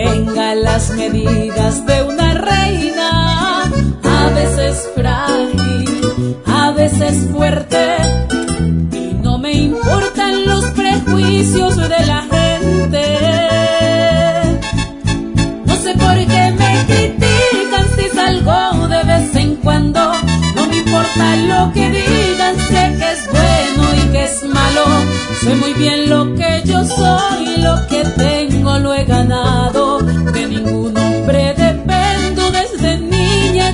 tenga las medidas de una reina, a veces frágil, a veces fuerte, y no me importan los prejuicios de la gente. No sé por qué me critican si salgo de vez en cuando, no me importa lo que digan, sé que es bueno y que es malo, sé muy bien lo que yo soy, lo que tengo lo he ganado, de ningún hombre dependo, desde niña he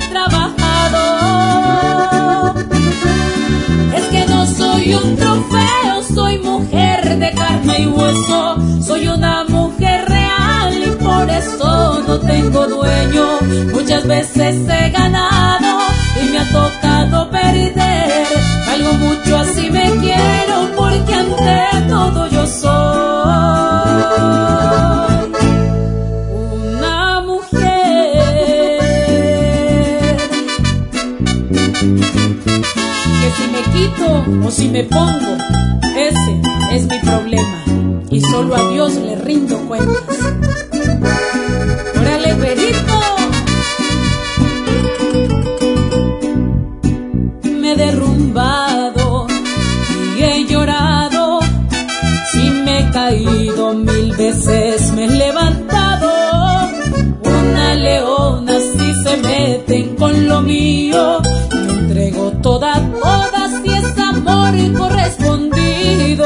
trabajado. Es que no soy un trofeo, soy mujer de carne y hueso, soy una mujer real y por eso no tengo dueño. Muchas veces he ganado y me ha tocado perder, valgo mucho así me quiero, porque ante todo yo soy una mujer. Que si me quito o si me pongo, ese es mi problema, y solo a Dios le rindo cuentas. ¡Órale, perito! Me he derrumbado y he llorado, si me he caído 1000 veces me he levantado. Una leona si se meten con lo mío, me entrego toda, si es amor correspondido.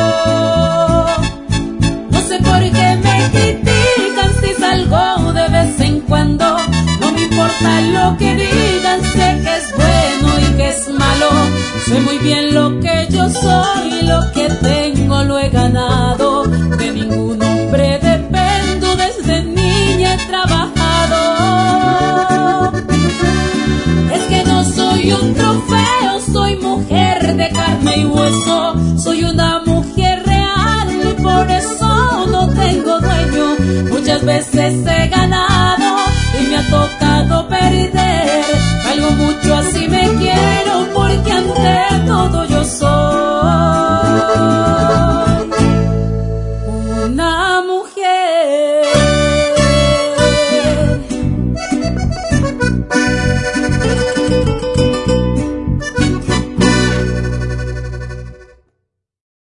No sé por qué me critican si salgo de vez en cuando, no me importa lo que digan, sé que es bueno y que es malo, sé muy bien lo que yo soy, lo que tengo lo he ganado, de ningún hombre dependo, desde niña he trabajado. Es que no soy un trofeo, soy mujer de carne y hueso, soy una mujer real y por eso no tengo dueño. Muchas veces he ganado y me ha tocado perder, valgo mucho así me quiero, porque ante todo yo soy